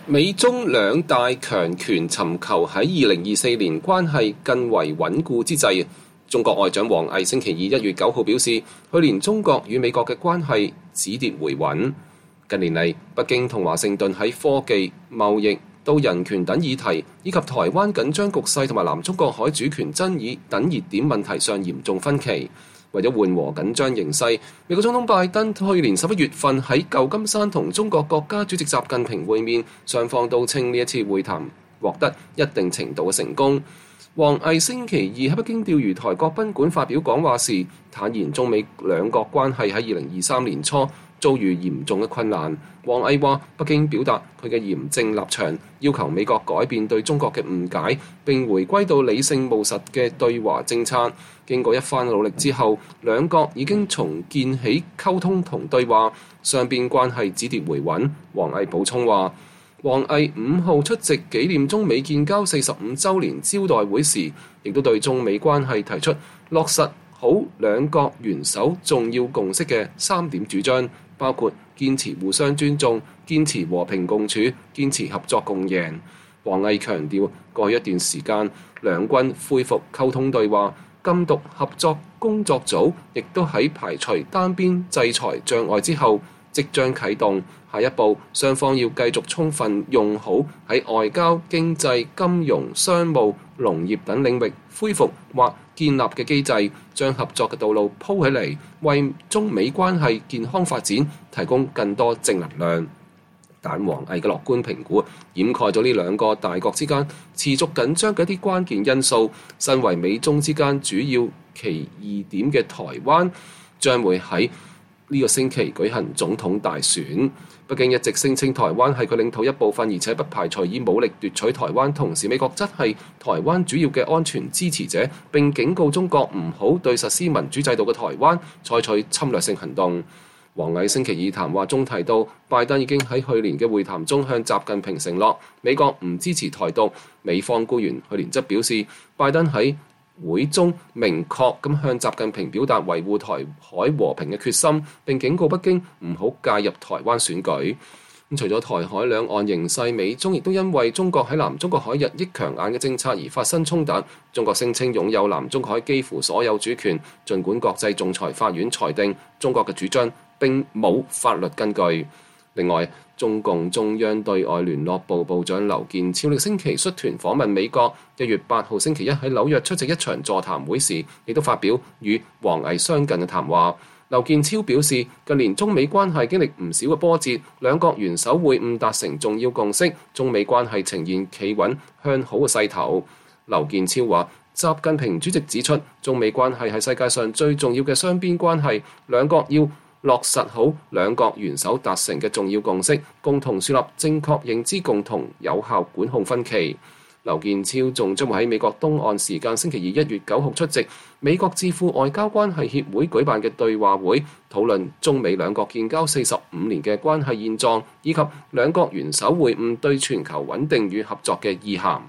美中兩大強權尋求喺2024年關係更為穩固之際，中國外長王毅星期二1月9號表示，去年中國與美國嘅關係止跌回穩。近年嚟，北京同華盛頓喺科技、貿易到人權等議題，以及台灣緊張局勢同埋南中國海主權爭議等熱點問題上嚴重分歧。為咗緩和緊張形勢，美國總統拜登去年11月份喺舊金山同中國國家主席習近平會面，雙方都稱呢一次會談獲得一定程度嘅成功。王毅星期二喺北京釣魚台國賓館發表講話時，坦言中美兩國關係喺2023年初遭遇嚴重嘅困難。王毅話：北京表達佢嘅嚴正立場，要求美國改變對中國嘅誤解，並回歸到理性務實嘅對華政策。經過一番努力之後，兩國已經重建起溝通同對話，雙邊關係止跌回穩。王毅補充話：王毅5號出席紀念中美建交45週年招待會時，亦都對中美關係提出落實好兩國元首重要共識嘅3點主張，包括堅持互相尊重、堅持和平共處、堅持合作共贏。王毅強調，過去一段時間，兩軍恢復溝通對話，禁毒合作工作組亦都喺排除單邊制裁障礙之後，即將啟動。下一步，雙方要繼續充分用好喺外交、經濟、金融、商務、農業等領域恢復或建立嘅機制，將合作嘅道路鋪起嚟，為中美關係健康發展提供更多正能量。但王毅嘅樂觀評估掩蓋咗呢兩個大國之間持續緊張嘅一啲關鍵因素。身為美中之間主要歧異點嘅台灣，將會喺呢個星期舉行總統大選。北京一直聲稱台灣係佢領土一部分，而且不排除以武力奪取台灣。同時，美國則係台灣主要嘅安全支持者，並警告中國唔好對實施民主制度嘅台灣採取侵略性行動。王毅星期二談話中提到，拜登已經喺去年嘅會談中向習近平承諾美國唔支持台獨。美方官員去年則表示，拜登喺會中明確咁向習近平表達維護台海和平嘅決心，並警告北京唔好介入台灣選舉。除咗台海兩岸形勢，美中亦都因為中國喺南中國海日益強硬嘅政策而發生衝突。中國聲稱擁有南中國海幾乎所有主權，儘管國際仲裁法院裁定中國嘅主張並冇法律根據。另外，中共中央對外聯絡部部長劉健超星期率團訪問美國。1月8號星期一喺紐約出席一場座談會時，亦都發表與王毅相近嘅談話。劉健超表示，近年中美關係經歷唔少嘅波折，兩國元首會晤達成重要共識，中美關係呈現企穩向好嘅勢頭。劉健超話，習近平主席指出，中美關係係世界上最重要嘅雙邊關係，兩國要落實好兩國元首達成嘅重要共識，共同樹立正確認知，共同有效管控分歧。劉健超仲將會喺美國東岸時間星期二1月9號出席美國智庫外交關係協會舉辦嘅對話會，討論中美兩國建交45年嘅關係現狀，以及兩國元首會晤對全球穩定與合作嘅意涵。